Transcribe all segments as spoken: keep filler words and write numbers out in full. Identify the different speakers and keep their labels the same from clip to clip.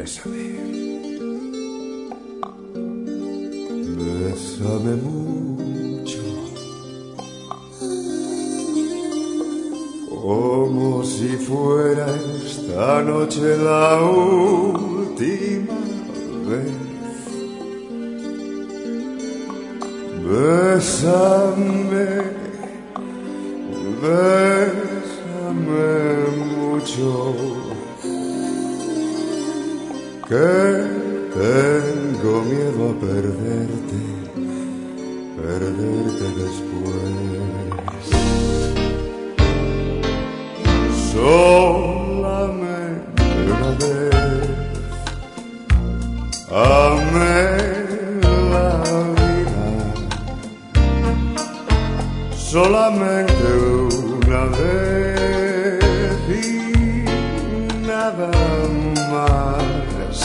Speaker 1: bésame. Bésame mucho, como si fuera esta noche la última vez. Bésame, bésame mucho, que tengo miedo a perderte, perderte después. Solamente una vez amé la vida, solamente una vez y nada más.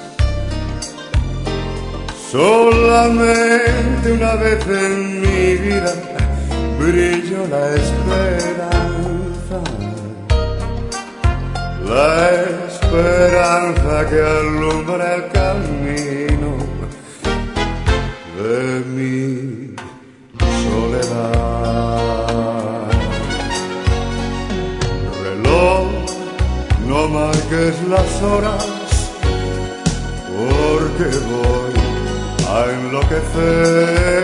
Speaker 1: Solamente una vez en mi vida brilló la esperanza, la esperanza que alumbra el camino de mi soledad. Reloj, no marques las horas, porque voy a enloquecer.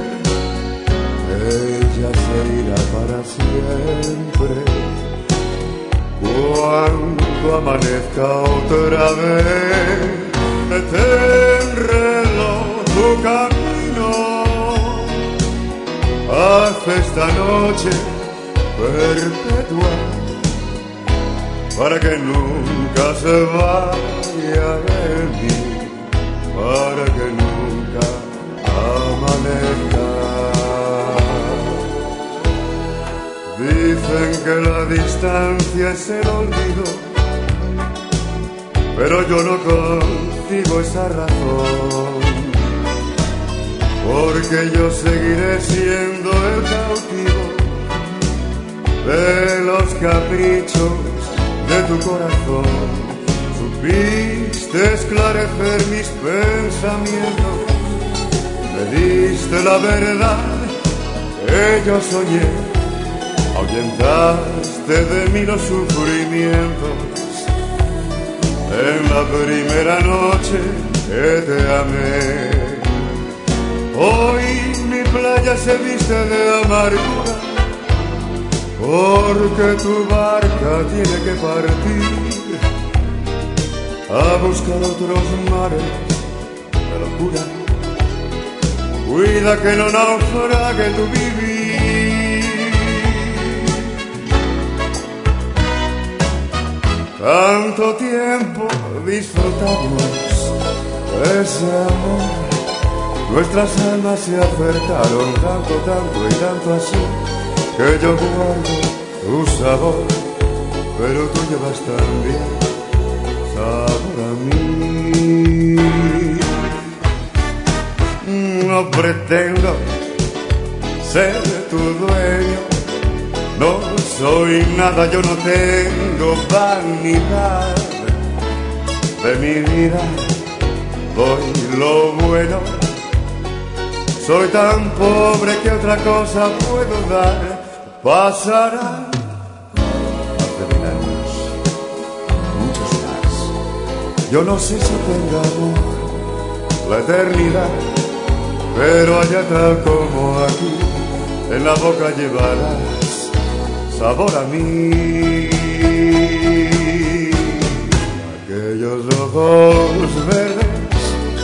Speaker 1: Ella se irá para siempre cuando amanezca otra vez. Ten reloj tu camino, haz esta noche perpetua, para que nunca se vaya de mí, para que nunca amanezca. Dicen que la distancia es el olvido, pero yo no consigo esa razón, porque yo seguiré siendo el cautivo de los caprichos de tu corazón. Supiste esclarecer mis pensamientos, me diste la verdad que yo soñé, ahuyentaste de mí los sufrimientos en la primera noche que te amé. Hoy mi playa se viste de amargura, porque tu barca tiene que partir a buscar otros mares de locura. Cuida que no naufrague tu vivir. Tanto tiempo disfrutamos ese amor, nuestras almas se acercaron tanto, tanto y tanto así, que yo guardo tu sabor, pero tú llevas también sabor a mí. No pretendo ser tu dueño, no soy nada, yo no tengo vanidad. De mi vida doy lo bueno, soy tan pobre que otra cosa puedo dar. Pasarán más de mil años, muchos más. Yo no sé si tenga amor la eternidad, pero allá tal como aquí, en la boca llevarás sabor a mí. Aquellos ojos verdes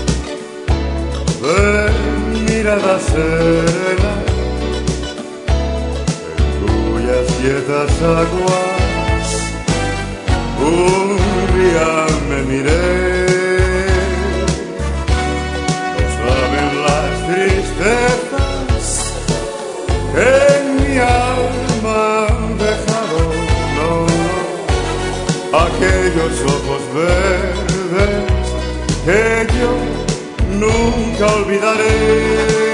Speaker 1: de mirada serena, en cuyas quietas aguas un día me miré. No saben las tristezas que en mi alma han dejado, no, no, aquellos ojos verdes que yo nunca olvidaré.